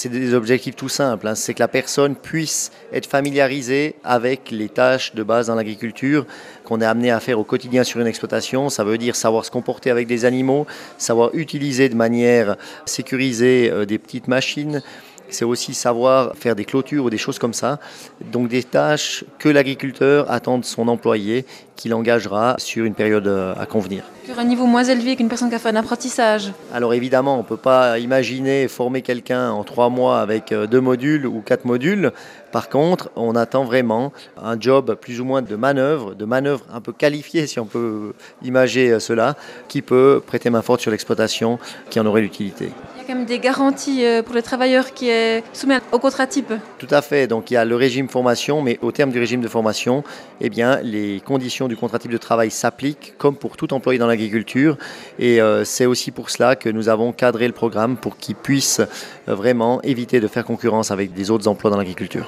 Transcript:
c'est des objectifs tout simples, hein. C'est que la personne puisse être familiarisée avec les tâches de base dans l'agriculture qu'on est amené à faire au quotidien sur une exploitation. Ça veut dire savoir se comporter avec des animaux, savoir utiliser de manière sécurisée des petites machines. C'est aussi savoir faire des clôtures ou des choses comme ça. Donc des tâches que l'agriculteur attend de son employé, qu'il engagera sur une période à convenir. Sur un niveau moins élevé qu'une personne qui a fait un apprentissage. Alors évidemment, on ne peut pas imaginer former quelqu'un en 3 mois avec 2 modules ou 4 modules. Par contre, on attend vraiment un job plus ou moins de manœuvre un peu qualifié, si on peut imager cela, qui peut prêter main forte sur l'exploitation, qui en aurait l'utilité. Il y a quand même des garanties pour le travailleur qui est soumis au contrat type. Tout à fait. Donc il y a le régime formation, mais au terme du régime de formation, eh bien, les conditions du contrat type de travail s'appliquent comme pour tout employé dans l'agriculture. Et c'est aussi pour cela que nous avons cadré le programme pour qu'il puisse vraiment éviter de faire concurrence avec des autres emplois dans l'agriculture.